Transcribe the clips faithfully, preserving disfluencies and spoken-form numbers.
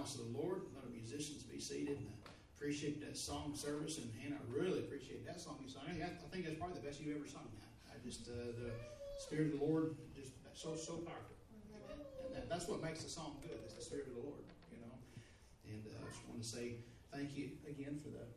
house of the Lord. Let our musicians be seated. And I appreciate that song service, and Hannah, I really appreciate that song you sung. I think that's probably the best you ever sung. That I just uh, the Spirit of the Lord just so so powerful, and that, that's what makes the song good. It's the Spirit of the Lord, you know. And uh, I just want to say thank you again for that.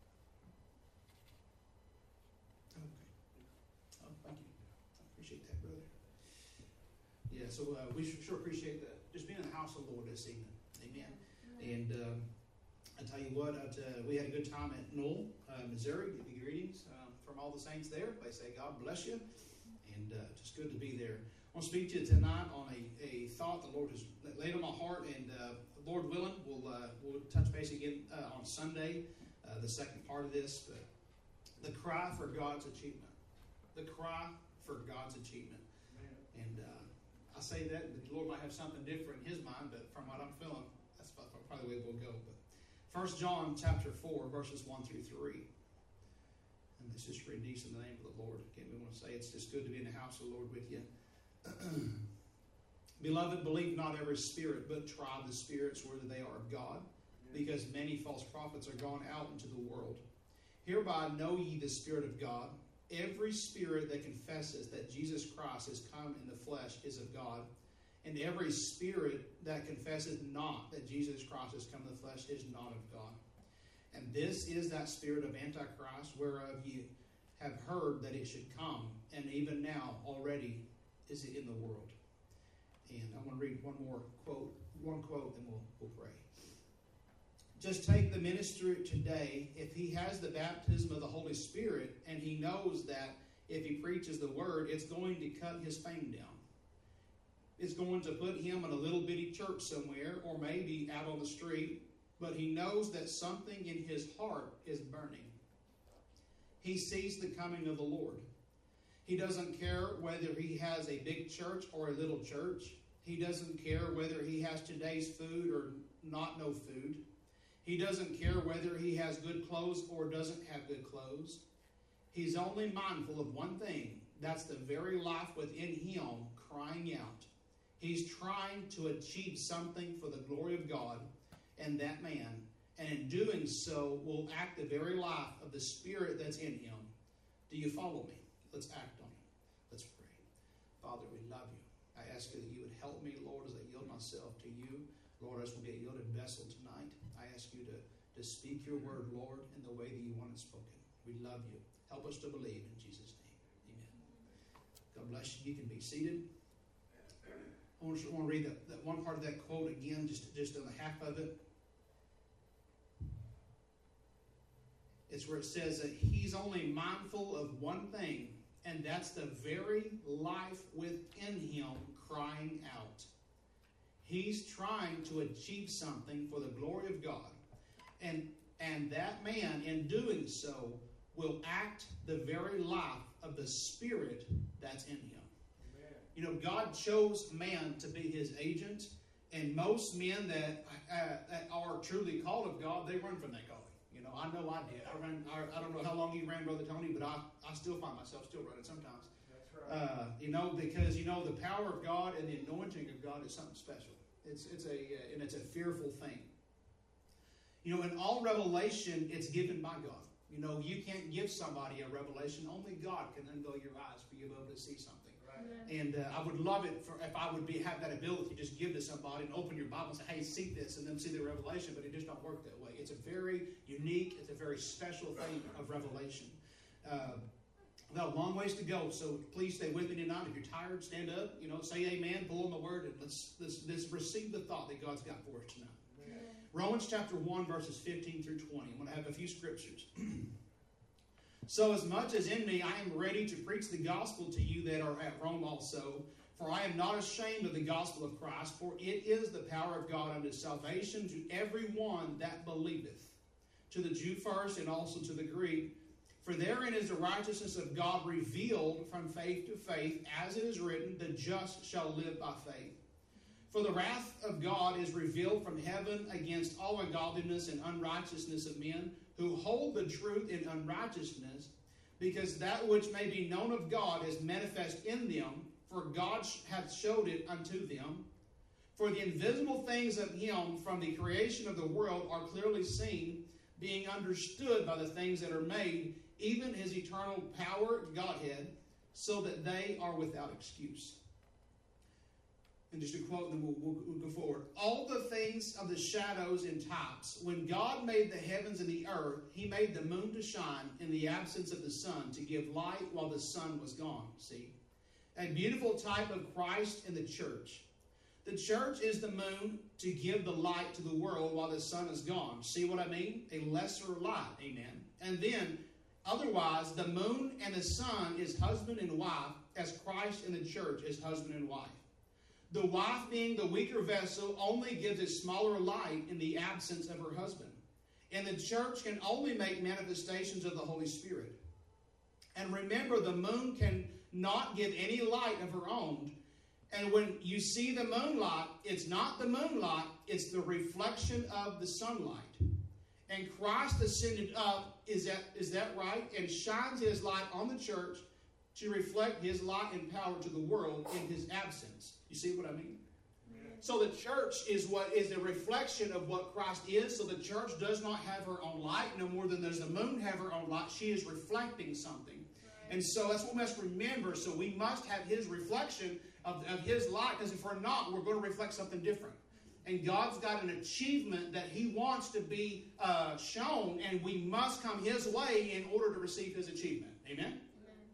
Okay. Oh, thank you. I appreciate that, brother. Yeah, so uh, we sure appreciate the, just being in the house of the Lord this evening. Amen. And um, I tell you what, uh, we had a good time at Knoll, uh, Missouri. Give you greetings um, from all the saints there. They say God bless you. And uh, just good to be there. I want to speak to you tonight on a, a thought the Lord has laid on my heart. And uh, Lord willing, we'll, uh, we'll touch base again uh, on Sunday, uh, the second part of this. But the cry for God's achievement. The cry for God's achievement. And uh, I say that, the Lord might have something different in His mind, but from what I'm feeling, that's probably the way we'll go. But First John chapter four, verses one through three. And let's just read these in the name of the Lord. Again, we want to say it's just good to be in the house of the Lord with you. Beloved, believe not every spirit, but try the spirits whether they are of God, because many false prophets are gone out into the world. Hereby know ye the Spirit of God. Every spirit that confesses that Jesus Christ has come in the flesh is of God. And every spirit that confesses not that Jesus Christ has come in the flesh is not of God. And this is that spirit of Antichrist, whereof ye have heard that it should come, and even now already is it in the world. And I want to read one more quote, one quote, and we'll, we'll pray. Just take the minister today. If he has the baptism of the Holy Spirit, and he knows that if he preaches the word, it's going to cut his fame down. It's going to put him in a little bitty church somewhere, or maybe out on the street, but he knows that something in his heart is burning. He sees the coming of the Lord. He doesn't care whether he has a big church or a little church. He doesn't care whether he has today's food or not no food. He doesn't care whether he has good clothes or doesn't have good clothes. He's only mindful of one thing. That's the very life within him crying out. He's trying to achieve something for the glory of God and that man. And in doing so, will act the very life of the Spirit that's in him. Do you follow me? Let's act on it. Let's pray. Father, we love you. I ask you that you would help me, Lord, as I yield myself to you. Lord, as we be a yielded vessel tonight, I ask you to, to speak your word, Lord, in the way that you want it spoken. We love you. Help us to believe in Jesus' name. Amen. God bless you. You can be seated. I want to, I want to read that, that one part of that quote again, just, just on the half of it. It's where it says that he's only mindful of one thing, and that's the very life within him crying out. He's trying to achieve something for the glory of God. And, and that man, in doing so, will act the very life of the Spirit that's in him. Amen. You know, God chose man to be his agent, and most men that, uh, that are truly called of God, they run from that calling. You know, I know I did. I ran. I, I don't know how long you ran, Brother Tony, but I, I still find myself still running sometimes. That's right. Uh, you know, because, you know, the power of God and the anointing of God is something special. It's it's a uh, and it's a fearful thing. You know, in all revelation, it's given by God. You know, you can't give somebody a revelation. Only God can unveil your eyes for you to be able to see something. Right. Yeah. And uh, I would love it for if I would be have that ability to just give to somebody and open your Bible and say, hey, see this, and then see the revelation, but it just don't work that way. It's a very unique, it's a very special thing of revelation. Uh, We've got a long ways to go, so please stay with me tonight. If you're tired, stand up, you know, say amen, pull on the word, and let's, let's, let's receive the thought that God's got for us tonight. Amen. Romans chapter one, verses fifteen through twenty. I'm going to have a few scriptures. So as much as in me I am ready to preach the gospel to you that are at Rome also, for I am not ashamed of the gospel of Christ, for it is the power of God unto salvation to every one that believeth, to the Jew first and also to the Greek. For therein is the righteousness of God revealed from faith to faith, as it is written, the just shall live by faith. For the wrath of God is revealed from heaven against all ungodliness and unrighteousness of men, who hold the truth in unrighteousness, because that which may be known of God is manifest in them, for God hath showed it unto them. For For the invisible things of him from the creation of the world are clearly seen, being understood by the things that are made, even his eternal power, Godhead, so that they are without excuse. And just to quote, and then we'll, we'll, we'll go forward. All the things of the shadows and types. When God made the heavens and the earth, he made the moon to shine in the absence of the sun, to give light while the sun was gone. See? A beautiful type of Christ in the church. The church is the moon to give the light to the world while the sun is gone. See what I mean? A lesser light. Amen. And then, otherwise, the moon and the sun is husband and wife, as Christ in the church is husband and wife. The wife, being the weaker vessel, only gives a smaller light in the absence of her husband. And the church can only make manifestations of the Holy Spirit. And remember, the moon can not give any light of her own. And when you see the moonlight, it's not the moonlight, it's the reflection of the sunlight. And Christ ascended up, is that, is that right? And shines his light on the church to reflect his light and power to the world in his absence. You see what I mean? Yeah. So the church is what is a reflection of what Christ is. So the church does not have her own light, no more than does the moon have her own light. She is reflecting something. Right. And so that's what we must remember. So we must have his reflection Of, of his light, because if we're not, we're going to reflect something different. And God's got an achievement that he wants to be uh, shown, and we must come his way in order to receive his achievement. Amen? Amen?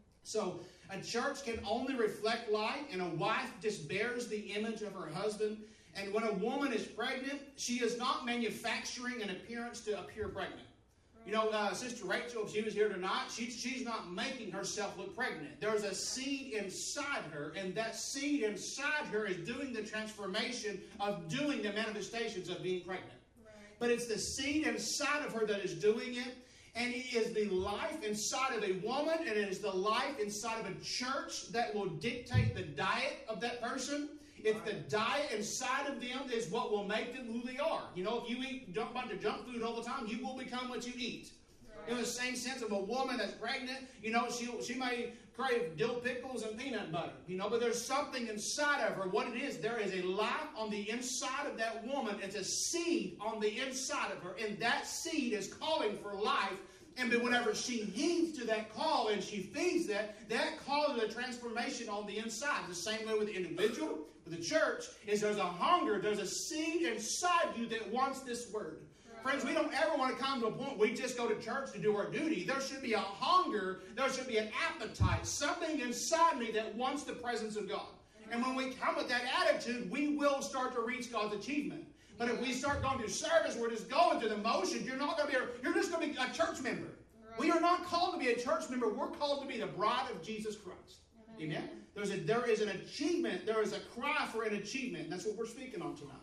So a church can only reflect light, and a wife just bears the image of her husband. And when a woman is pregnant, she is not manufacturing an appearance to appear pregnant. You know, uh, Sister Rachel, if she was here tonight, she, she's not making herself look pregnant. There's a seed inside her, and that seed inside her is doing the transformation of doing the manifestations of being pregnant. Right. But it's the seed inside of her that is doing it, and it is the life inside of a woman, and it is the life inside of a church that will dictate the diet of that person. If the diet inside of them is what will make them who they are. You know, if you eat a bunch of junk food all the time, you will become what you eat. Right. In the same sense of a woman that's pregnant, you know, she, she may crave dill pickles and peanut butter. You know, but there's something inside of her. What it is, there is a life on the inside of that woman. It's a seed on the inside of her. And that seed is calling for life. And then whenever she heeds to that call and she feeds that, that causes a transformation on the inside. The same way with the individual, with the church, is there's a hunger, there's a seed inside you that wants this word. Right. Friends, we don't ever want to come to a point where we just go to church to do our duty. There should be a hunger, there should be an appetite, something inside me that wants the presence of God. And when we come with that attitude, we will start to reach God's achievement. But if we start going through service, we're just going through the motions, you're not going to be, you're just going to be a church member. Right. We are not called to be a church member. We're called to be the bride of Jesus Christ. Amen. Amen? There's a, there is an achievement. There is a cry for an achievement. And that's what we're speaking on tonight.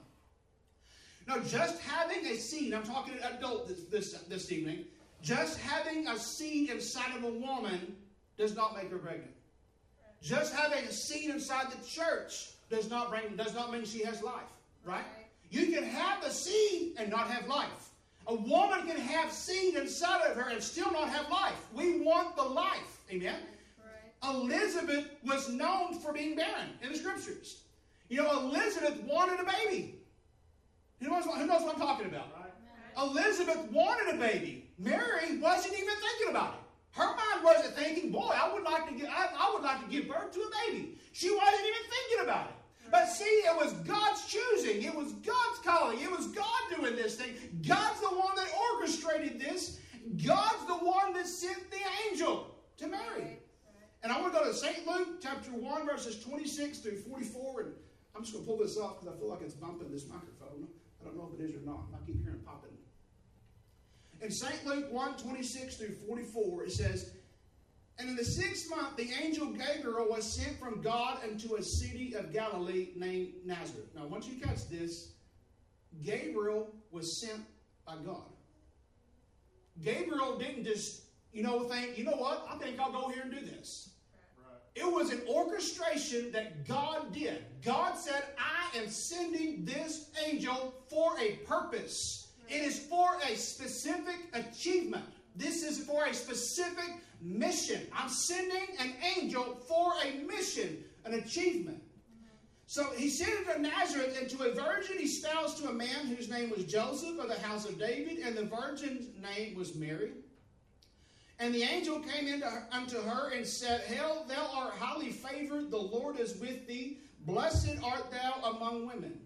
Now, just having a seed, I'm talking to adult this, this, this evening, just having a seed inside of a woman does not make her pregnant. Just having a seed inside the church does not bring, does not mean she has life. Right? You can have a seed and not have life. A woman can have seed inside of her and still not have life. We want the life. Amen? Right. Elizabeth was known for being barren in the scriptures. You know, Elizabeth wanted a baby. Who knows what, who knows what I'm talking about? Right. Elizabeth wanted a baby. Mary wasn't even thinking about it. Her mind wasn't thinking, boy, I would like to get, I, I would like to give birth to a baby. She wasn't even thinking about it. But see, it was God's choosing. It was God's calling. It was God doing this thing. God's the one that orchestrated this. God's the one that sent the angel to Mary. And I want to go to Saint Luke chapter one, verses twenty-six through forty-four. And I'm just going to pull this off because I feel like it's bumping this microphone. I don't know if it is or not. I keep hearing popping. In Saint Luke one, twenty-six through forty-four, it says, "And in the sixth month, the angel Gabriel was sent from God unto a city of Galilee named Nazareth." Now, once you catch this, Gabriel was sent by God. Gabriel didn't just, you know, think, you know what, I think I'll go here and do this. Right. It was an orchestration that God did. God said, I am sending this angel for a purpose. Right. It is for a specific achievement. This is for a specific mission. I'm sending an angel for a mission, an achievement. So he sent him to Nazareth, and to a virgin he espoused to a man whose name was Joseph of the house of David, and the virgin's name was Mary. And the angel came into her, unto her and said, Hail, thou art highly favored, the Lord is with thee. Blessed art thou among women.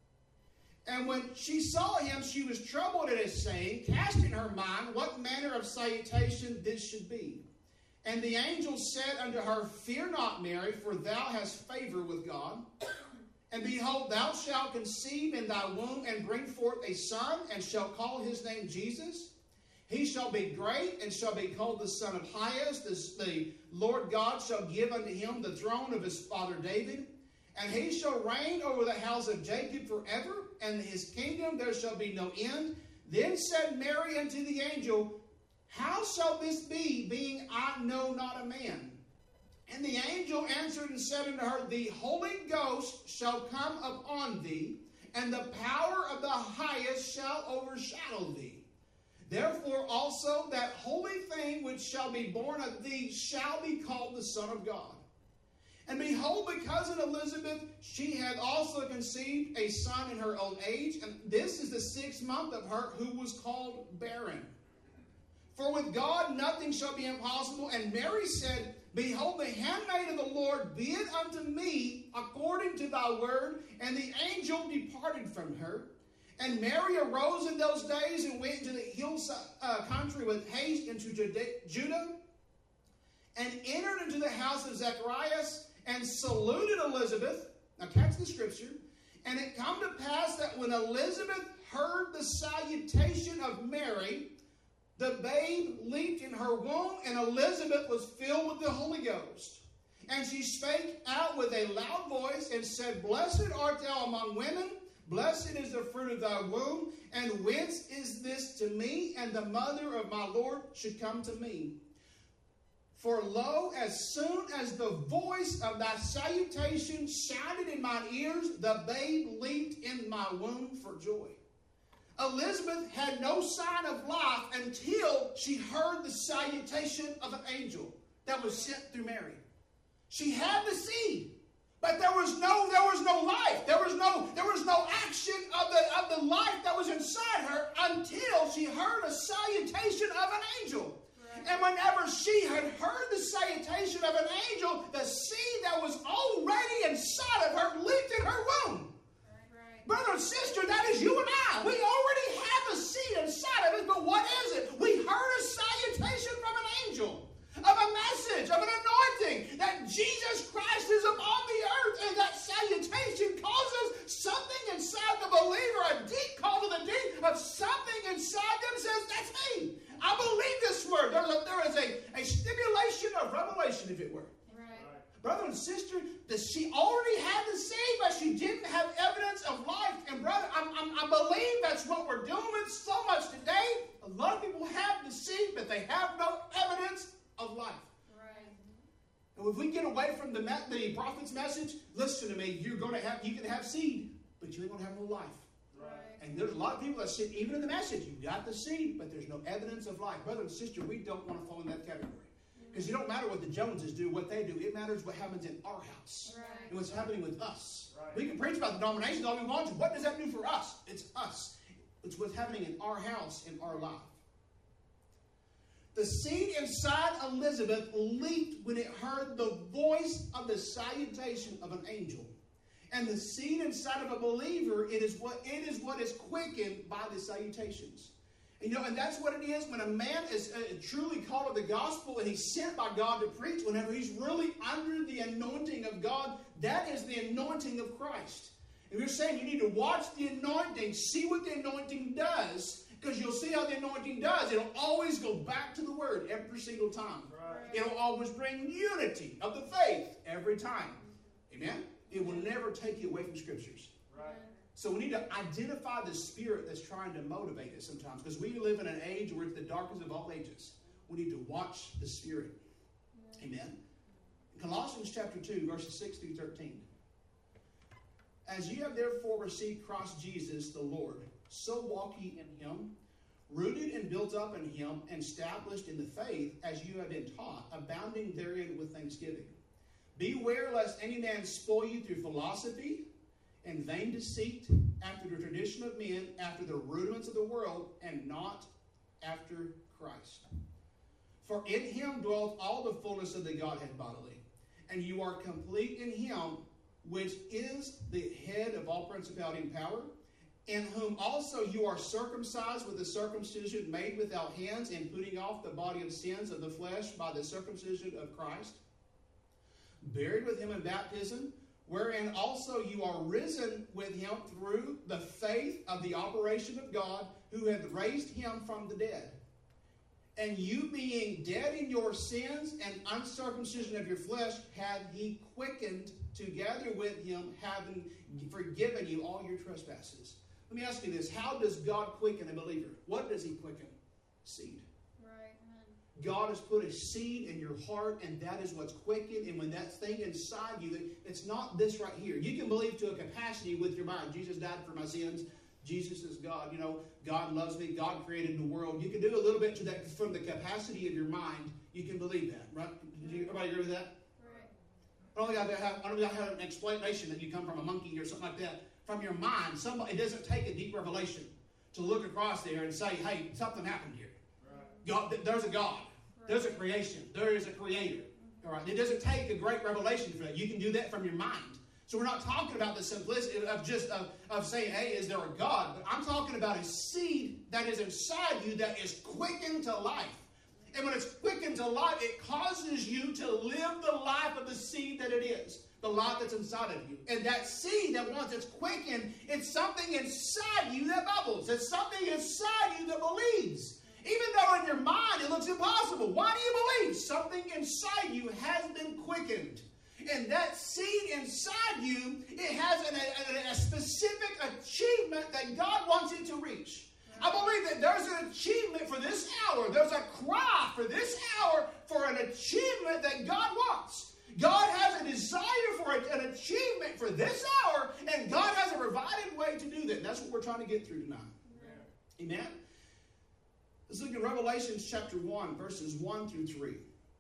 And when she saw him, she was troubled at his saying, cast in her mind what manner of salutation this should be. And the angel said unto her, Fear not, Mary, for thou hast favor with God. And behold, thou shalt conceive in thy womb, and bring forth a son, and shalt call his name Jesus. He shall be great, and shall be called the Son of Highest. The, the Lord God shall give unto him the throne of his father David. And he shall reign over the house of Jacob forever, and his kingdom there shall be no end. Then said Mary unto the angel, How shall this be, being I know not a man? And the angel answered and said unto her, The Holy Ghost shall come upon thee, and the power of the highest shall overshadow thee. Therefore also that holy thing which shall be born of thee shall be called the Son of God. And behold, the cousin Elizabeth, she had also conceived a son in her old age, and this is the sixth month of her who was called barren. For with God nothing shall be impossible. And Mary said, Behold, the handmaid of the Lord, be it unto me according to thy word. And the angel departed from her. And Mary arose in those days and went into the hill uh, country with haste into Judah, and entered into the house of Zacharias, and saluted Elizabeth. Now catch the scripture. And it come to pass that when Elizabeth heard the salutation of Mary, the babe leaped in her womb, and Elizabeth was filled with the Holy Ghost. And she spake out with a loud voice, and said, Blessed art thou among women, blessed is the fruit of thy womb, and whence is this to me, and the mother of my Lord should come to me? For lo, as soon as the voice of thy salutation sounded in my ears, the babe leaped in my womb for joy. Elizabeth had no sign of life until she heard the salutation of an angel that was sent through Mary. She had the seed, but there was no, there was no life. There was no, there was no action of the, of the life that was inside her until she heard a salutation of an angel. And whenever she had heard the salutation of an angel, the seed that was already inside of her leaped in her womb. Right. Brother and sister, that is you and I. We already have a seed inside of us, but what is it? We heard a salutation from an angel, of a message, of an anointing, that Jesus Christ is upon the earth, and that salutation causes something inside the believer, a deep call to the deep of something inside them says, that's me. I believe this word. There's a, there is a, a stimulation of revelation, if it were. Right. Right. Brother and sister, that she already had the seed, but she didn't have evidence of life. And brother, I'm, I'm, I believe that's what we're doing so much today. A lot of people have the seed, but they have no evidence of life. Right. And if we get away from the, the prophet's message, listen to me, you're going to have, you can have seed, but you ain't going to have no life. And there's a lot of people that sit, even in the message, you got the seed, but there's no evidence of life. Brother and sister, we don't want to fall in that category. Because it don't matter what the Joneses do, what they do. It matters what happens in our house. Right. And what's happening with us. Right. We can preach about the denominations all we want to. What does that do for us? It's us. It's what's happening in our house, in our life. The seed inside Elizabeth leaped when it heard the voice of the salutation of an angel. And the seed inside of a believer, it is what it is what is quickened by the salutations. You know, and that's what it is when a man is uh, truly called to the gospel and he's sent by God to preach. Whenever he's really under the anointing of God, that is the anointing of Christ. And we're saying you need to watch the anointing, see what the anointing does, because you'll see how the anointing does. It'll always go back to the Word every single time. Right. It'll always bring unity of the faith every time. Amen? It will never take you away from Scriptures. Right. So we need to identify the spirit that's trying to motivate us sometimes. Because we live in an age where it's the darkest of all ages. We need to watch the spirit. Yeah. Amen. Colossians chapter two, verses six through thirteen. As ye have therefore received Christ Jesus the Lord, so walk ye in him, rooted and built up in him, and established in the faith as you have been taught, abounding therein with thanksgiving. Beware lest any man spoil you through philosophy and vain deceit, after the tradition of men, after the rudiments of the world, and not after Christ. For in him dwelleth all the fullness of the Godhead bodily, and you are complete in him, which is the head of all principality and power, in whom also you are circumcised with a circumcision made without hands, and putting off the body of sins of the flesh by the circumcision of Christ, buried with him in baptism, wherein also you are risen with him through the faith of the operation of God, who hath raised him from the dead. And you being dead in your sins and uncircumcision of your flesh, hath he quickened together with him, having forgiven you all your trespasses. Let me ask you this. How does God quicken a believer? What does he quicken? Seed. Right. God has put a seed in your heart, and that is what's quickened. And when that thing inside you, it's not this right here. You can believe to a capacity with your mind. Jesus died for my sins. Jesus is God. You know, God loves me. God created the world. You can do a little bit to that from the capacity of your mind. You can believe that, right? Did you, everybody agree with that? Right. I don't think I have, I don't think I have an explanation that you come from a monkey or something like that. From your mind, somebody, it doesn't take a deep revelation to look across there and say, hey, something happened here. Right. God, there's a God. Right. There's a creation. There is a creator. All right. It doesn't take a great revelation for that. You can do that from your mind. So we're not talking about the simplicity of just of, of saying, hey, is there a God? But I'm talking about a seed that is inside you that is quickened to life. And when it's quickened to life, it causes you to live the life of the seed that it is. The life that's inside of you. And that seed that once it's quickened, it's something inside you that bubbles. It's something inside you that believes. Even though in your mind it looks impossible. Why do you believe? Something inside you has been quickened. And that seed inside you, it has an, a, a specific achievement that God wants it to reach. I believe that there's an achievement for this hour. There's a cry for this hour for an achievement that God wants. God has a desire for an achievement for this hour, and God has a provided way to do that. And that's what we're trying to get through tonight. Amen? Amen? Let's look at Revelation chapter one, verses one through three.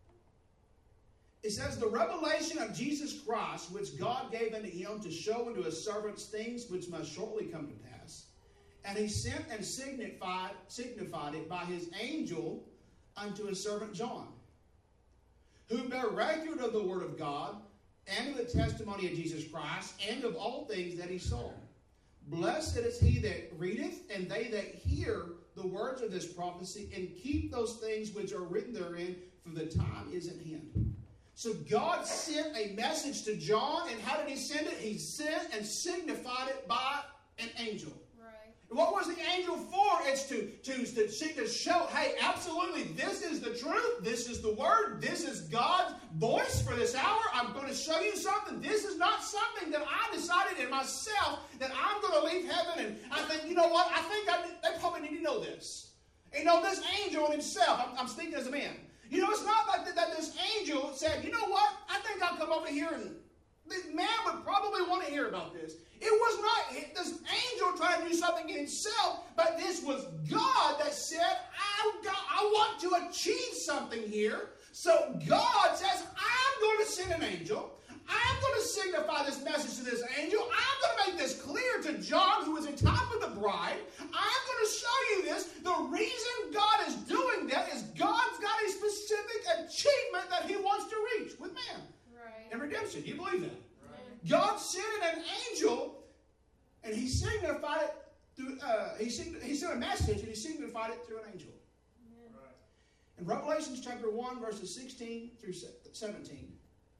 It says, the revelation of Jesus Christ, which God gave unto him to show unto his servants things which must shortly come to pass. And he sent and signified, signified it by his angel unto his servant John, who bear record of the word of God, and of the testimony of Jesus Christ, and of all things that he saw. Blessed is he that readeth, and they that hear the words of this prophecy, and keep those things which are written therein, for the time is at hand. So God sent a message to John, and how did he send it? He sent and signified it by an angel. What was the angel for? It's to, to, to, to show, hey, absolutely, this is the truth. This is the word. This is God's voice for this hour. I'm going to show you something. This is not something that I decided in myself that I'm going to leave heaven. And I think, you know what? I think I, they probably need to know this. And you know, this angel in himself, I'm, I'm speaking as a man. You know, it's not like that, that this angel said, you know what? I think I'll come over here and this man would probably want to hear about this. It was not this angel trying to do something in himself, but this was God that said, I, got, I want to achieve something here. So God says, I'm going to send an angel. I'm going to signify this message to this angel. I'm going to make this clear to John, who is in top of the bride. I'm going to show you this. The reason God is doing that is God's got a specific achievement that he wants to reach with man. And redemption. Do you believe that? Right. God sent an angel, and he signified it through. Uh, he, he sent a message, and he signified it through an angel. Right. In Revelation chapter one, verses sixteen through seventeen,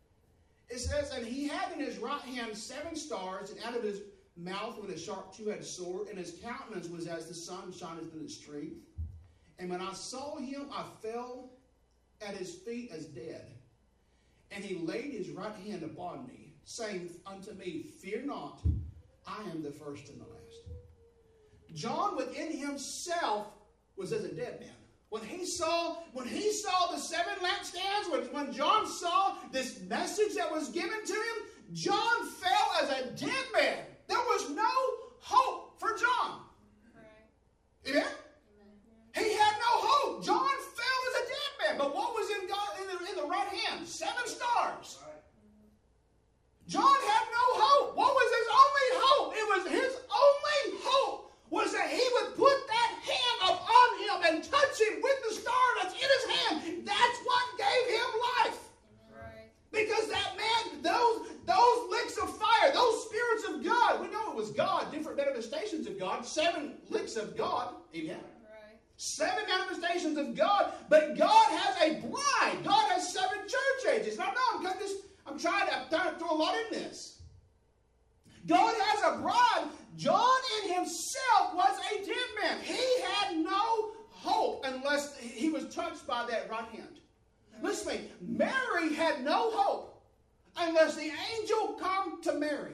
it says, "And he had in his right hand seven stars, and out of his mouth with a sharp two-edged sword, and his countenance was as the sun shineth in its strength. And when I saw him, I fell at his feet as dead. And he laid his right hand upon me, saying unto me, Fear not, I am the first and the last." John within himself was as a dead man. When he saw, when he saw the seven lampstands, when, when John saw this message that was given to him, John fell as a dead man. There was no hope for John. Right. Amen? He had no hope. John fell as a dead man. But what was in God in the, in the right hand? Seven stars. Amen. Right. Seven manifestations of God, but God has a bride. God has seven church ages. No, no, I'm, just, I'm trying to, I'm trying to throw a lot in this. God has a bride. John in himself was a dead man. He had no hope unless he was touched by that right hand. Listen to me. Mary had no hope unless the angel come to Mary.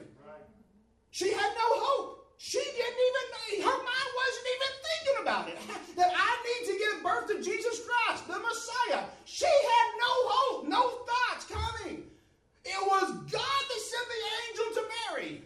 She had no hope. She didn't even, her mind wasn't even thinking about it. That I need to give birth to Jesus Christ, the Messiah. She had no hope, no thoughts coming. It was God that sent the angel to Mary.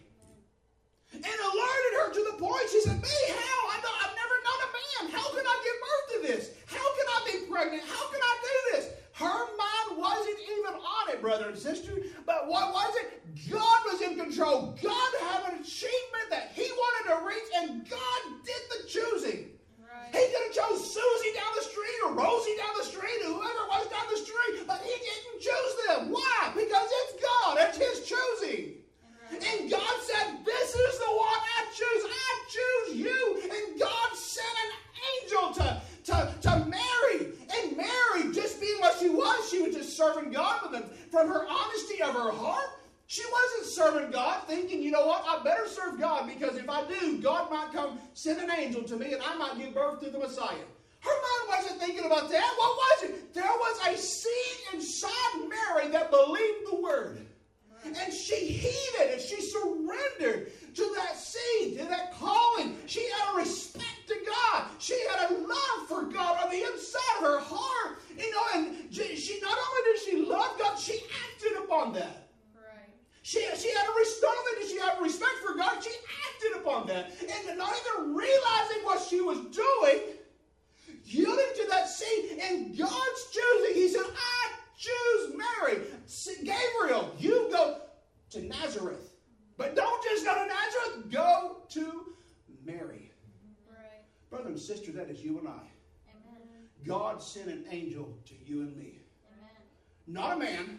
And alerted her to the point, she said, me, how? I know, I've never known a man. How can I give birth to this? How can I be pregnant? How can I do this? Her mind wasn't even on it, brother and sister. But what was it? God was in control. God had an achievement that he wanted to reach, and God did the choosing. Right. He could have chose Susie down the street or Rosie down the street or whoever was down the street, but he didn't choose them. Why? Because it's God. It's his choosing. Right. And God said, this is the one I choose. I choose you. And God sent an angel to, to, to Mary. And Mary, just being what she was, she was just serving God with them. From her honesty of her heart, she wasn't serving God thinking, you know what, I better serve God because if I do, God might come send an angel to me and I might give birth to the Messiah. Her mind wasn't thinking about that. What was it? There was a seed inside Mary that believed the word. And she heeded and she surrendered to that seed, to that calling. She had a respect to God. She had a love for God on the inside of her heart. You know, and she not only did she love God, she acted upon that. Right. She, she had a respect. Not only did she have a respect for God, she acted upon that. And not even realizing what she was doing, yielding to that seed, and God's choosing. He said, I choose Mary. Gabriel, you go to Nazareth. But don't just go to Nazareth. Go to Mary. Right. Brother and sister, that is you and I. Amen. God sent an angel to you and me. Amen. Not a man,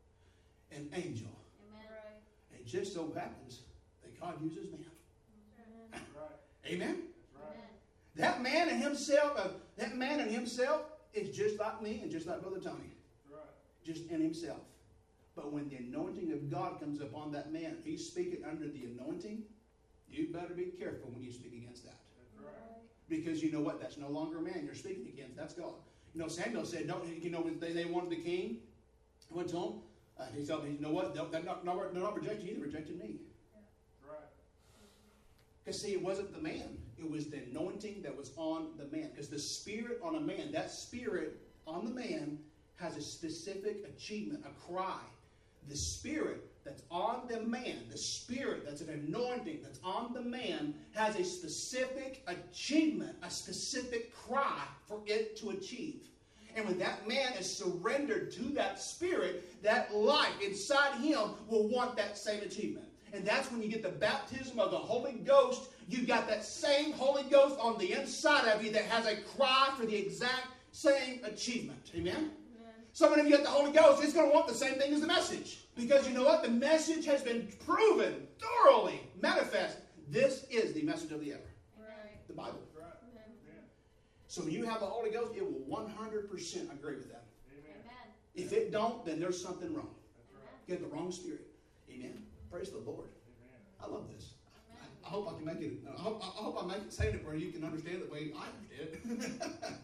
an angel. Amen. Right. It just so happens that God uses man. Amen. Right. Amen. Right. That man in himself, uh, that man in himself is just like me and just like Brother Tony. Just in himself. But when the anointing of God comes upon that man, if he's speaking under the anointing, you better be careful when you speak against that. That's right. Because you know what? That's no longer a man you're speaking against. That's God. You know, Samuel said, "Don't." You know, when they, they wanted the king, I went to him. Uh, he told me, you know what? They're not, not, they're not rejecting you. They rejected me. Yeah. Right. Because see, it wasn't the man. It was the anointing that was on the man. Because the spirit on a man, that spirit on the man has a specific achievement, a cry. The spirit that's on the man, the spirit that's an anointing that's on the man has a specific achievement, a specific cry for it to achieve. And when that man is surrendered to that spirit, that life inside him will want that same achievement. And that's when you get the baptism of the Holy Ghost. You've got that same Holy Ghost on the inside of you that has a cry for the exact same achievement. Amen? So when you get the Holy Ghost, it's going to want the same thing as the message. Because you know what? The message has been proven, thoroughly manifest. This is the message of the hour. Right. The Bible. Right. Amen. So when you have the Holy Ghost, it will one hundred percent agree with that. Amen. If it don't, then there's something wrong. Right. You have the wrong spirit. Amen. Praise the Lord. Amen. I love this. I, I hope I can make it. I hope I, hope I make it saying it where you can understand it the way I understand it.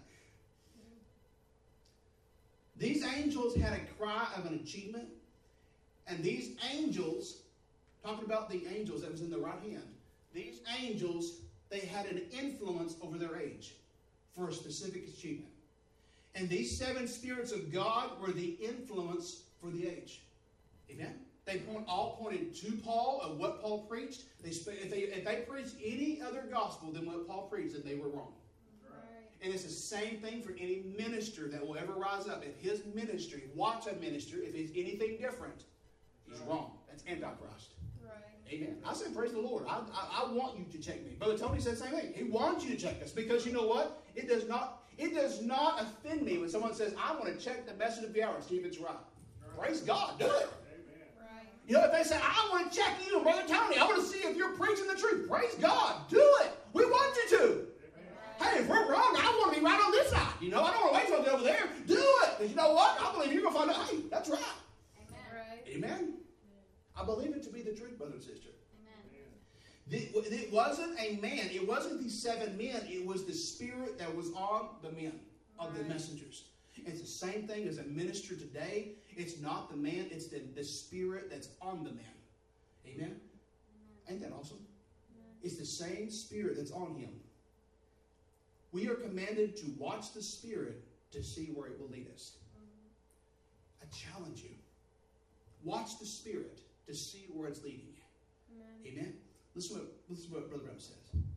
These angels had a cry of an achievement. And these angels, talking about the angels that was in the right hand, these angels, they had an influence over their age for a specific achievement. And these seven spirits of God were the influence for the age. Amen? They point, all pointed to Paul of what Paul preached. They, if, they, if they preached any other gospel than what Paul preached, then they were wrong. And it's the same thing for any minister that will ever rise up. If his ministry, watch a minister, if it's anything different, he's wrong. That's Antichrist. Right. Amen. I say praise the Lord. I, I, I want you to check me. Brother Tony said the same thing. He wants you to check us because you know what? It does not, it does not offend me when someone says, I want to check the message of the hour and see if it's right. Right. Praise God. Do it. Amen. Right. You know, if they say, I want to check you, Brother Tony, I want to see if you're preaching the truth. Praise God. Do it. We want you to. Hey, man, if we're wrong, I want to be right on this side. You know, I don't want to wait till I get over there. Do it. Because you know what? I believe you're going to find out, hey, that's right. Amen. Right. Amen. I believe it to be the truth, brother and sister. Amen. It wasn't a man. It wasn't these seven men. It was the spirit that was on the men, of the messengers. It's the same thing as a minister today. It's not the man. It's the, the spirit that's on the man. Amen? Amen. Ain't that awesome? Amen. It's the same spirit that's on him. We are commanded to watch the spirit to see where it will lead us. Mm-hmm. I challenge you. Watch the spirit to see where it's leading you. Amen? Amen? Listen to what, listen to what Brother Branham says.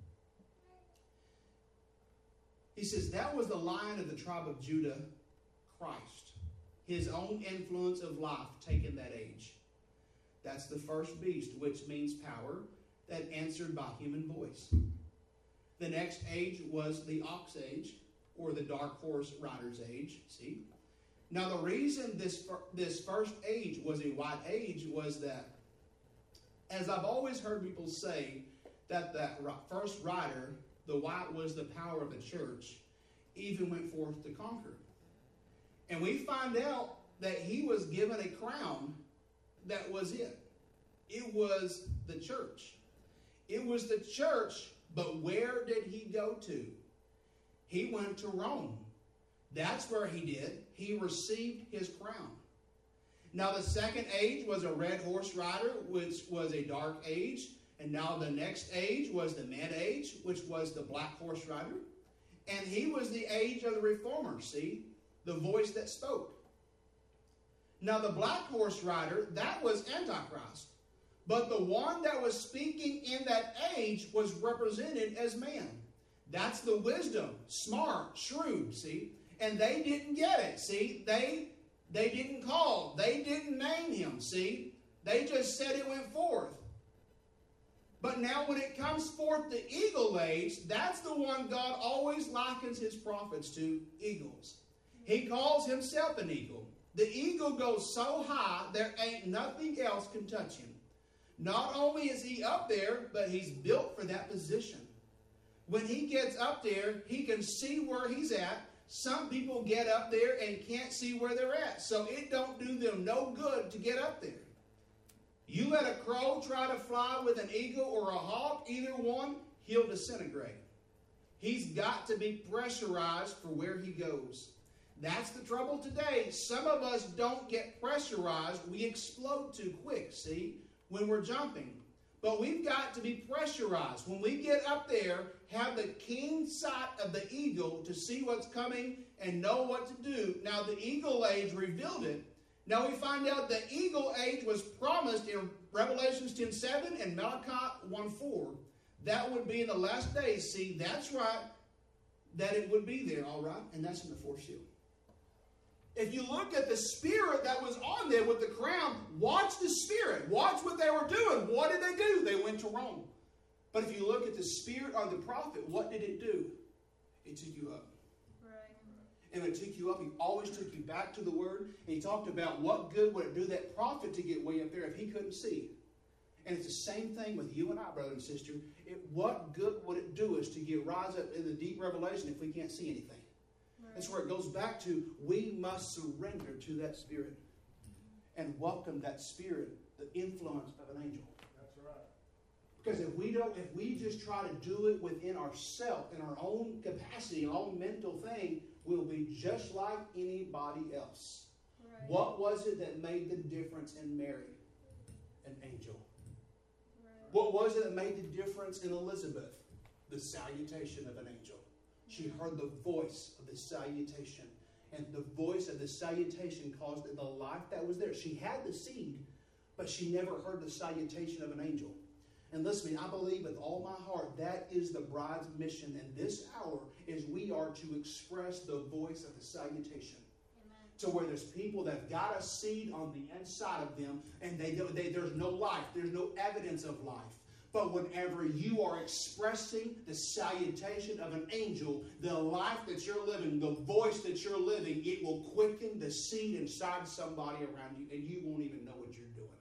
He says, that was the Lion of the tribe of Judah, Christ. His own influence of life taken that age. That's the first beast, which means power, that answered by human voice. The next age was the ox age, or the dark horse rider's age. See? Now the reason this, this first age was a white age was that, as I've always heard people say, that that first rider, the white was the power of the church, even went forth to conquer. And we find out that he was given a crown that was it. It was the church. It was the church, but where did he go to? He went to Rome. That's where he did. He received his crown. Now the second age was a red horse rider, which was a dark age. And now the next age was the mid age, which was the black horse rider. And he was the age of the reformer, see? The voice that spoke. Now the black horse rider, that was Antichrist. But the one that was speaking in that age was represented as man. That's the wisdom, smart, shrewd, see? And they didn't get it, see? They, they didn't call. They didn't name him, see? They just said it went forth. But now when it comes forth the eagle age, that's the one God always likens his prophets to, eagles. He calls himself an eagle. The eagle goes so high, there ain't nothing else can touch him. Not only is he up there, but he's built for that position. When he gets up there, he can see where he's at. Some people get up there and can't see where they're at. So it don't do them no good to get up there. You let a crow try to fly with an eagle or a hawk, either one, he'll disintegrate. He's got to be pressurized for where he goes. That's the trouble today. Some of us don't get pressurized. We explode too quick, see, when we're jumping. But we've got to be pressurized. When we get up there, have the keen sight of the eagle to see what's coming and know what to do. Now, the eagle age revealed it. Now we find out the eagle age was promised in Revelation ten seven and Malachi one four. That would be in the last days. See, that's right, that it would be there, all right? And that's in the fourth seal. If you look at the spirit that was on there with the crown, watch the spirit. Watch what they were doing. What did they do? They went to Rome. But if you look at the spirit of the prophet, what did it do? It took you up. And when it took you up, he always took you back to the Word. And he talked about what good would it do that prophet to get way up there if he couldn't see. And it's the same thing with you and I, brother and sister. It, what good would it do us to get rise up in the deep revelation if we can't see anything? Right. That's where it goes back to, we must surrender to that Spirit and welcome that Spirit, the influence of an angel. That's right. Because if we don't, if we just try to do it within ourselves, in our own capacity, our own mental thing, we'll be just like anybody else. Right. What was it that made the difference in Mary? An angel. Right. What was it that made the difference in Elizabeth? The salutation of an angel. She heard the voice of the salutation. And the voice of the salutation caused the life that was there. She had the seed, but she never heard the salutation of an angel. And listen, I believe with all my heart that is the bride's mission in this hour, is we are to express the voice of the salutation. Amen. To where there's people that got a seed on the inside of them, and they, they there's no life, there's no evidence of life. But whenever you are expressing the salutation of an angel, the life that you're living, the voice that you're living, it will quicken the seed inside somebody around you, and you won't even know what you're doing.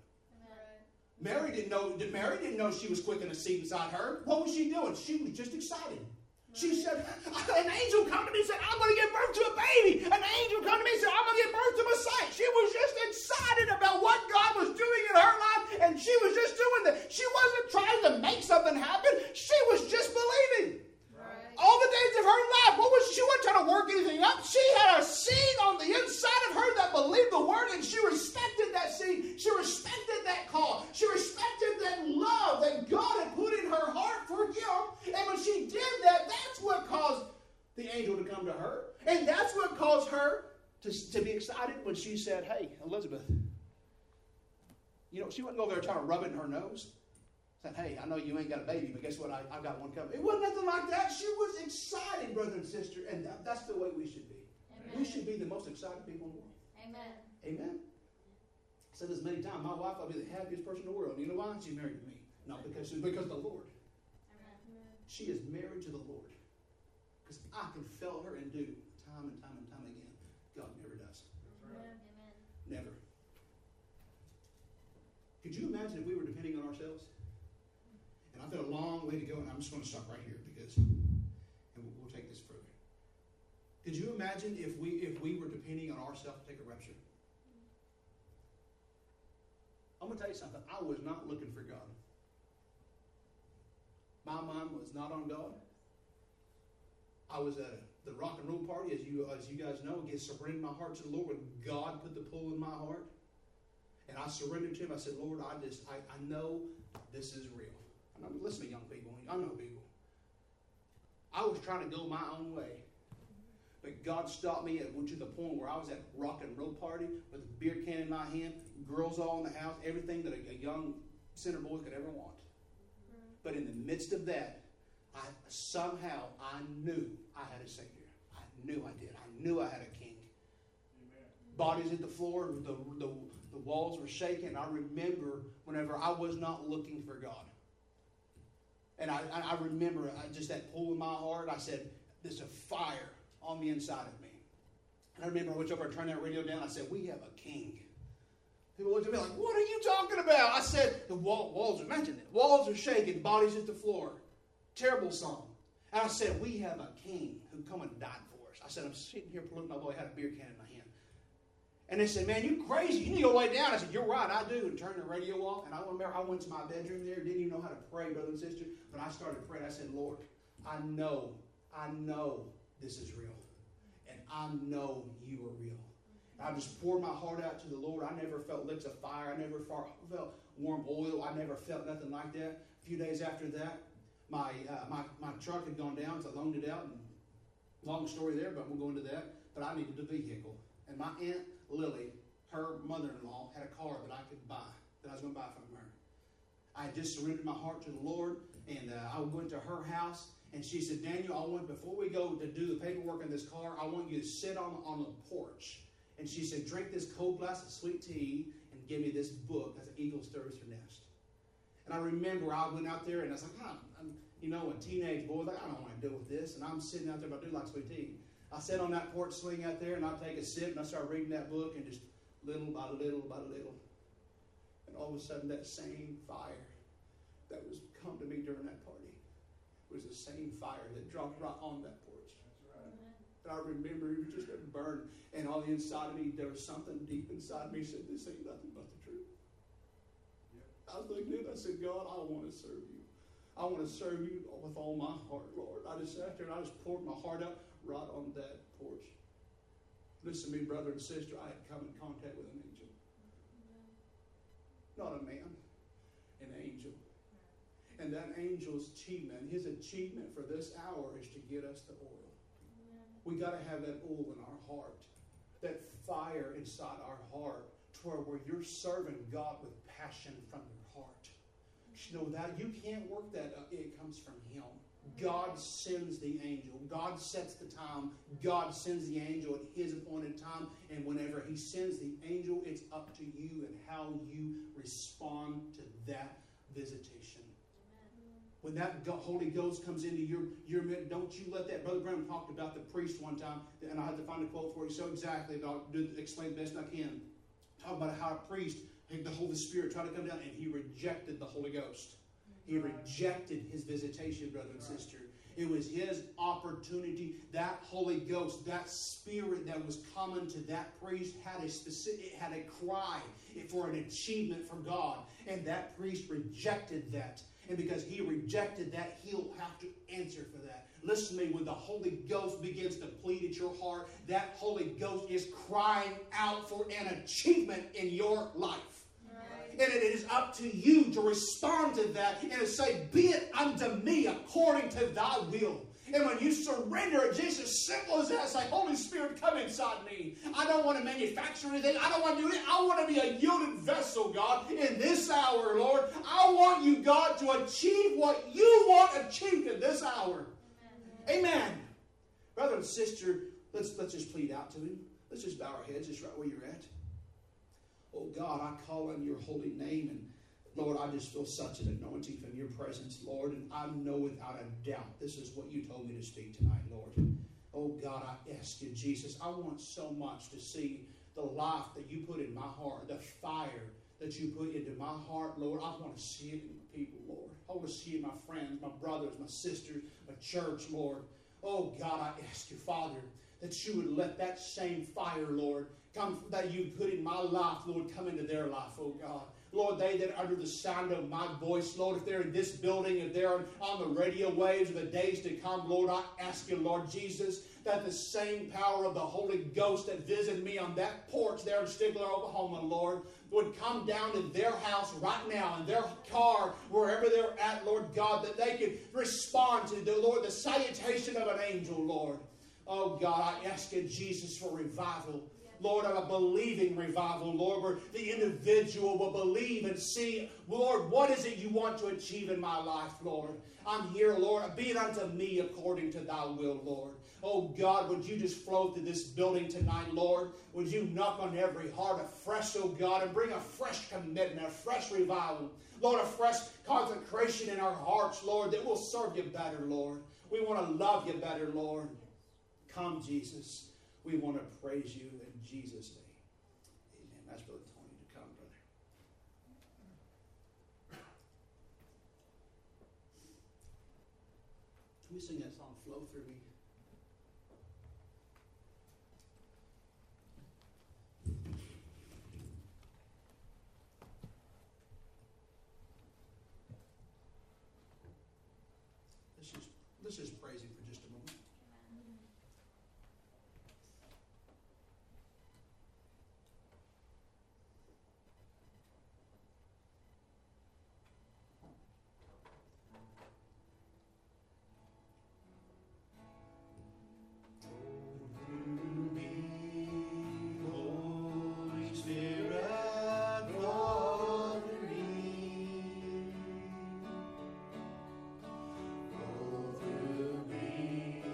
Mary didn't know. Mary didn't know she was quickening a seed inside her. What was she doing? She was just excited. She said, an angel come to me and said, I'm going to give birth to a baby. An angel come to me and said, I'm going to give birth to Messiah. She was just excited about what God was doing in her life, and she was just doing that. She wasn't trying to make something happen. She was just believing. Right. All the days of her life, what was she wasn't trying to work anything up. She had a seed on the inside of her that believed the word, and she respected that seed. She respected that call. She respected that love that God had put in her heart for him. And when she did that, that's what caused the angel to come to her. And that's what caused her to, to be excited when she said, hey, Elizabeth, you know, she wasn't over there trying to rub it in her nose. Said, hey, I know you ain't got a baby, but guess what? I, I've got one coming. It wasn't nothing like that. She was excited, brother and sister. And that, that's the way we should be. Amen. We should be the most excited people in the world. Amen. Amen. I said this many times. My wife, I'll be the happiest person in the world. You know why? She's married to me. Not because she's because of the Lord. Amen. She is married to the Lord. Because I can feel her and do time and time and time again. God never does. Amen. Never. Could you imagine if we were depending on ourselves? And I've got a long way to go, and I'm just going to stop right here because, and we'll, we'll take this further. Could you imagine if we if we were depending on ourselves to take a rapture? I'm going to tell you something. I was not looking for God. My mind was not on God. I was at a, the rock and roll party, as you as you guys know, get surrendered my heart to the Lord when God put the pull in my heart. And I surrendered to him. I said, Lord, I just I, I know this is real. And I'm listening to young people. I know people. I was trying to go my own way. But God stopped me at, to the point where I was at a rock and roll party with a beer can in my hand, girls all in the house, everything that a, a young sinner boy could ever want. Mm-hmm. But in the midst of that, I somehow I knew I had a Savior. I knew I did. I knew I had a King. Amen. Bodies hit the floor, the, the, the walls were shaking. I remember whenever I was not looking for God. And I, I remember just that pull in my heart. I said, there's a fire on the inside of me. And I remember I went over and turned that radio down. I said, we have a King. People looked at me like, what are you talking about? I said, the wall, walls are mentioned it. Walls are shaking, bodies hit the floor. Terrible song. And I said, we have a King who come and died for us. I said, I'm sitting here polluting my boy, had a beer can in my hand. And they said, man, you crazy. You need to go lay down. I said, you're right, I do. And turned the radio off. And I remember I went to my bedroom there, didn't even know how to pray, brother and sister. But I started praying. I said, Lord, I know, I know this is real. And I know you are real. And I just poured my heart out to the Lord. I never felt licks of fire. I never felt warm oil. I never felt nothing like that. A few days after that, my uh, my, my truck had gone down, so I loaned it out. And long story there, but we'll go into that. But I needed a vehicle. And my Aunt Lily, her mother-in-law, had a car that I could buy, that I was going to buy from her. I had just surrendered my heart to the Lord, and uh, I went to her house, and she said, Daniel, I want, before we go to do the paperwork in this car, I want you to sit on, on the porch. And she said, drink this cold glass of sweet tea and give me this book as an eagle stirs her nest. And I remember I went out there, and I was like, oh, I'm, you know, a teenage boy, like, I don't want to deal with this. And I'm sitting out there, but I do like sweet tea. I sat on that porch swing out there, and I take a sip, and I start reading that book, and just little by little by little. And all of a sudden, that same fire that was come to me during that party was the same fire that dropped right on that porch. That's right. And I remember it was just a burn, and on the inside of me, there was something deep inside me that said, this ain't nothing but the truth. Yep. I was looking at it, I said, God, I want to serve you. I want to serve you with all my heart, Lord. I just sat there, and I just poured my heart out right on that porch. Listen to me, brother and sister, I had come in contact with an angel. Not a man, an angel. And that angel's achievement, his achievement for this hour is to get us the oil. We got to have that oil in our heart, that fire inside our heart, to where, where you're serving God with passion from your heart. You know that you can't work that up. It comes from him. God sends the angel. God sets the time. God sends the angel at his appointed time. And whenever he sends the angel, it's up to you and how you respond to that visitation. Amen. When that Holy Ghost comes into your, your midst, don't you let that. Brother Branham talked about the priest one time, and I had to find a quote for you so exactly, but I'll do, explain the best I can. Talk about how a priest, the Holy Spirit tried to come down, and he rejected the Holy Ghost. He rejected his visitation, brother and sister. It was his opportunity. That Holy Ghost, that Spirit that was coming to that priest had a specific, it had a cry for an achievement for God. And that priest rejected that. And because he rejected that, he'll have to answer for that. Listen to me, when the Holy Ghost begins to plead at your heart, that Holy Ghost is crying out for an achievement in your life. Right. And it is up to you to respond to that and to say, be it unto me according to thy will. And when you surrender it, just as simple as that, say, Holy Spirit, come inside me. I don't want to manufacture anything. I don't want to do it. I want to be a yielded vessel, God, in this hour, Lord. I want you, God, to achieve what you want achieved in this hour. Amen. Amen. Brother and sister, let's, let's just plead out to him. Let's just bow our heads just right where you're at. Oh, God, I call on your holy name, and Lord, I just feel such an anointing from your presence, Lord, and I know without a doubt this is what you told me to speak tonight, Lord. Oh, God, I ask you, Jesus, I want so much to see the life that you put in my heart, the fire that you put into my heart, Lord. I want to see it in the people, Lord. I want to see it in my friends, my brothers, my sisters, my church, Lord. Oh, God, I ask you, Father, that you would let that same fire, Lord, come that you put in my life, Lord, come into their life, oh, God. Lord, they that are under the sound of my voice, Lord, if they're in this building, if they're on the radio waves of the days to come, Lord, I ask you, Lord Jesus, that the same power of the Holy Ghost that visited me on that porch there in Stigler, Oklahoma, Lord, would come down to their house right now, in their car, wherever they're at, Lord God, that they could respond to the Lord, the salutation of an angel, Lord. Oh, God, I ask you, Jesus, for revival. Lord, of a believing revival, Lord, where the individual will believe and see, Lord, what is it you want to achieve in my life, Lord? I'm here, Lord. Be it unto me according to thy will, Lord. Oh, God, would you just flow through this building tonight, Lord? Would you knock on every heart afresh, oh, God, and bring a fresh commitment, a fresh revival. Lord, a fresh consecration in our hearts, Lord, that will serve you better, Lord. We want to love you better, Lord. Come, Jesus. We want to praise you in Jesus' name. Amen. That's Brother Tony to come, brother. Can we sing that song, Flow Through Me? Let's just, let's just praise him for just a moment. Over me.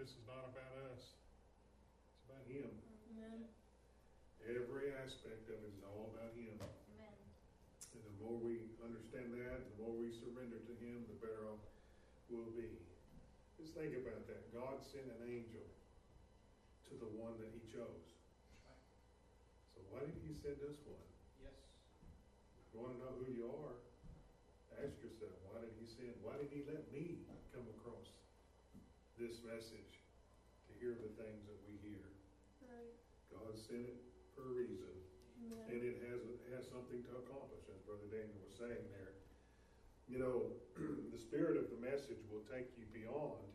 this is not about us. It's about Him. Amen. Every aspect of it is all about Him. Amen. And the more we understand that, the more we surrender to Him, the better off we'll be. Just think about that. God sent an angel to the one that He chose. So why did He send us one? Yes. If you want to know who you are, ask yourself, why did He send? Why did He let me come across this message to hear the things that we hear? Right. God sent it for a reason, Amen. and it has it has something to accomplish, as Brother Daniel was saying there. You know, the spirit of the message will take you beyond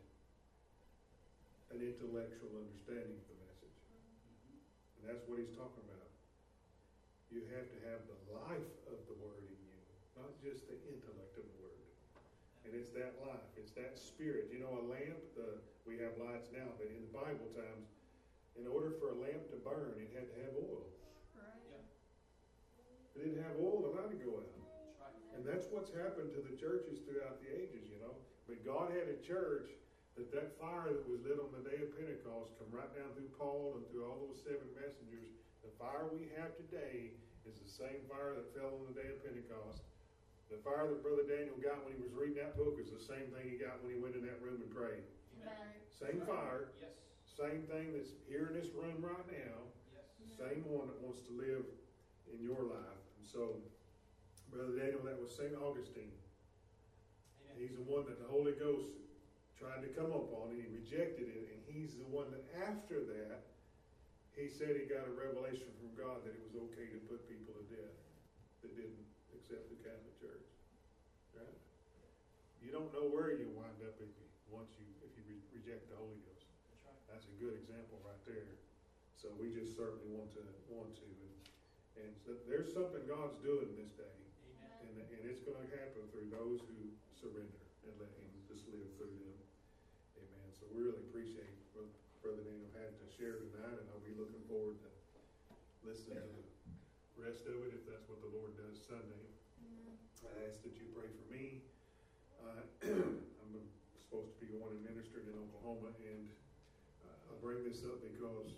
an intellectual understanding of the message, and that's what he's talking about. You have to have the life of the Word in you, not just the intellect of the Word. And it's that life, it's that spirit. You know, a lamp, the we have lights now, but in the Bible times, in order for a lamp to burn, it had to have oil. Right. Yeah. If it didn't have oil, the light would go out. That's right. And that's what's happened to the churches throughout the ages, you know. But God had a church that that fire that was lit on the day of Pentecost come right down through Paul and through all those seven messengers. The fire we have today is the same fire that fell on the day of Pentecost. The fire that Brother Daniel got when he was reading that book is the same thing he got when he went in that room and prayed. Amen. Same fire, Yes. same thing that's here in this room right now. Yes. Same one that wants to live in your life. And so, Brother Daniel, that was Saint Augustine. Amen. He's the one that the Holy Ghost tried to come upon, and he rejected it. And he's the one that after that, he said he got a revelation from God that it was okay to put people to death that didn't accept the Catholic Church. Right? You don't know where you'll wind up if you once you if you re- reject the Holy Ghost. That's right. That's a good example right there. So we just certainly want to want to, and, and so there's something God's doing this day, Amen. and and it's going to happen through those who surrender and let Him just live through them. Amen. So we really appreciate what Brother Daniel had to share tonight, and I'll be looking forward to listening to the rest of it if that's what the Lord does Sunday. Amen. I ask that you pray for me. Uh, I'm supposed to be going and ministering in Oklahoma, and uh, I bring this up because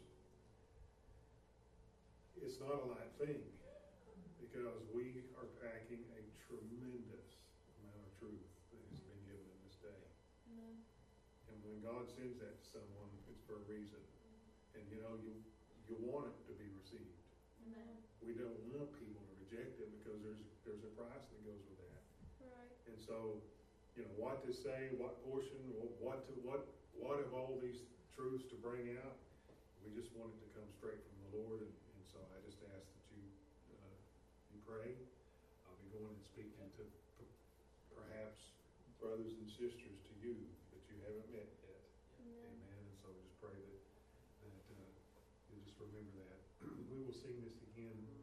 it's not a light thing, because we are packing a tremendous amount of truth that has been given in this day. Amen. And when God sends that to someone, it's for a reason. And you know, you you want it to be received. Amen. We don't want people to reject it because there's there's a price that goes with that. Right. And so, you know, what to say, what portion, what to what what of all these truths to bring out, we just want it to come straight from the Lord. And, and so I just ask that you uh, you pray. I'll be going and speaking to p- perhaps brothers and sisters to you that you haven't met yet. Amen. Amen. And so just pray that that uh, you just remember that. We will sing this again.